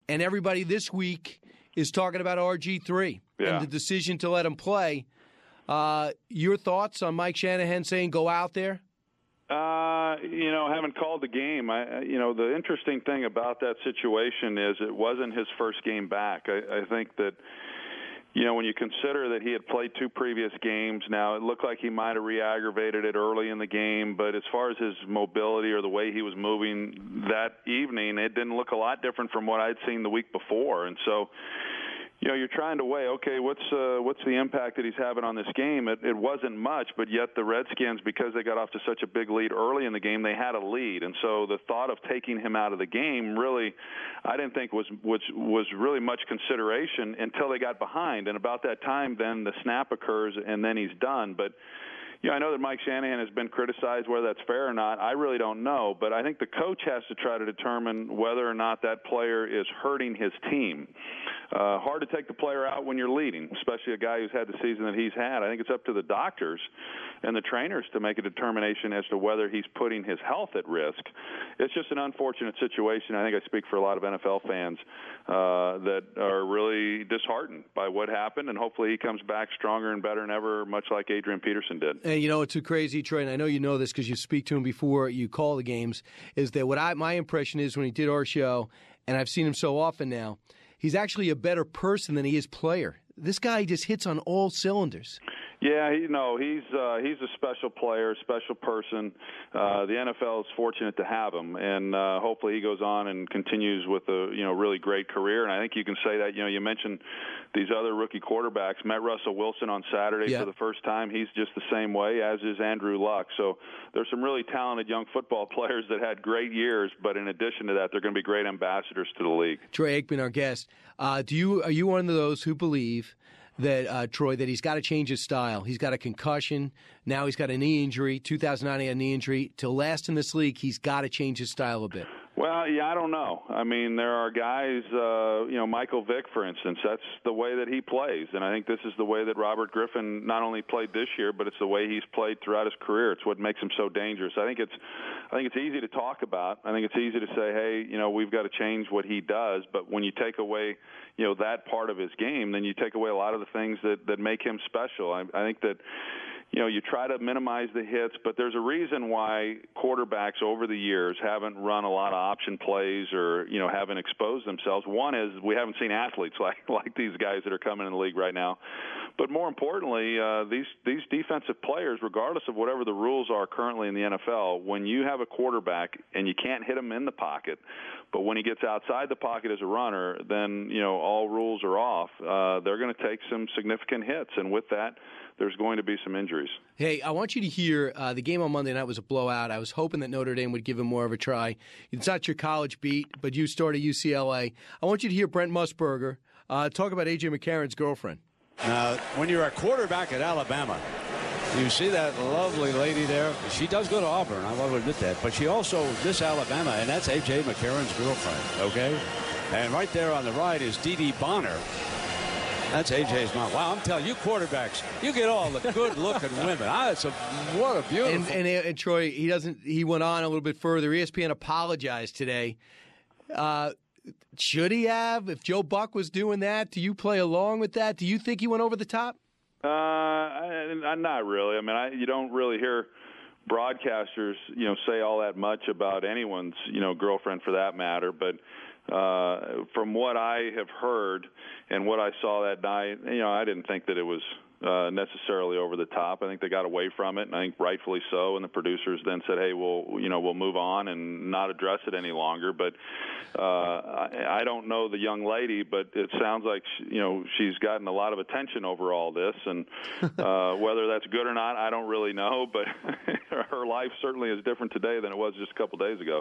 and everybody this week is talking about RG3 and the decision to let him play. Your thoughts on Mike Shanahan saying go out there? Haven't called the game. The interesting thing about that situation is it wasn't his first game back. I think that, when you consider that he had played 2 previous games, now it looked like he might have re-aggravated it early in the game, but as far as his mobility or the way he was moving that evening, it didn't look a lot different from what I'd seen the week before. And so, you're trying to weigh, okay, what's the impact that he's having on this game? It wasn't much, but yet the Redskins, because they got off to such a big lead early in the game, they had a lead. And so the thought of taking him out of the game really, I didn't think was really much consideration until they got behind. And about that time, then the snap occurs, and then he's done. But I know that Mike Shanahan has been criticized, whether that's fair or not. I really don't know, but I think the coach has to try to determine whether or not that player is hurting his team. Hard to take the player out when you're leading, especially a guy who's had the season that he's had. I think it's up to the doctors and the trainers to make a determination as to whether he's putting his health at risk. It's just an unfortunate situation. I think I speak for a lot of NFL fans that are really disheartened by what happened, and hopefully he comes back stronger and better than ever, much like Adrian Peterson did. And it's too crazy, Troy, and I know you know this because you speak to him before you call the games, is that my impression is when he did our show, and I've seen him so often now, he's actually a better person than he is player. This guy just hits on all cylinders. Yeah, he's a special player, special person. The NFL is fortunate to have him, and hopefully he goes on and continues with a really great career. And I think you can say that. You mentioned these other rookie quarterbacks. Met Russell Wilson on Saturday for the first time. He's just the same way, as is Andrew Luck. So there's some really talented young football players that had great years, but in addition to that, they're going to be great ambassadors to the league. Troy Aikman, our guest. Are you one of those who believe that, Troy, that he's got to change his style? He's got a concussion. Now he's got a knee injury. 2009 he had a knee injury. To last in this league, he's got to change his style a bit. Well, I don't know. I mean, there are guys, Michael Vick, for instance, that's the way that he plays. And I think this is the way that Robert Griffin not only played this year, but it's the way he's played throughout his career. It's what makes him so dangerous. I think it's easy to talk about. I think it's easy to say, hey, we've got to change what he does. But when you take away, that part of his game, then you take away a lot of the things that make him special. I think that, you try to minimize the hits, but there's a reason why quarterbacks over the years haven't run a lot of option plays or, haven't exposed themselves. One is we haven't seen athletes like these guys that are coming in the league right now. But more importantly, these defensive players, regardless of whatever the rules are currently in the NFL, when you have a quarterback and you can't hit him in the pocket, but when he gets outside the pocket as a runner, then, all rules are off. They're going to take some significant hits, and with that, there's going to be some injuries. Hey, I want you to hear the game on Monday night was a blowout. I was hoping that Notre Dame would give him more of a try. It's not your college beat, but you started UCLA. I want you to hear Brent Musburger talk about A.J. McCarron's girlfriend. Now, when you're a quarterback at Alabama, you see that lovely lady there. She does go to Auburn, I will admit that. But she also, this Alabama, and that's A.J. McCarron's girlfriend, okay? And right there on the right is Dee Dee Bonner. That's A.J.'s mom. Wow, I'm telling you, quarterbacks, you get all the good-looking women. What a beautiful. And Troy, he went on a little bit further. ESPN apologized today. Should he have? If Joe Buck was doing that, do you play along with that? Do you think he went over the top? Not really. I mean, you don't really hear broadcasters, say all that much about anyone's, girlfriend for that matter. But from what I have heard and what I saw that night, I didn't think that it was necessarily over the top. I think they got away from it, and I think rightfully so. And the producers then said, "Hey, we'll move on and not address it any longer." But I don't know the young lady, but it sounds like she's gotten a lot of attention over all this, and whether that's good or not, I don't really know. But her life certainly is different today than it was just a couple days ago.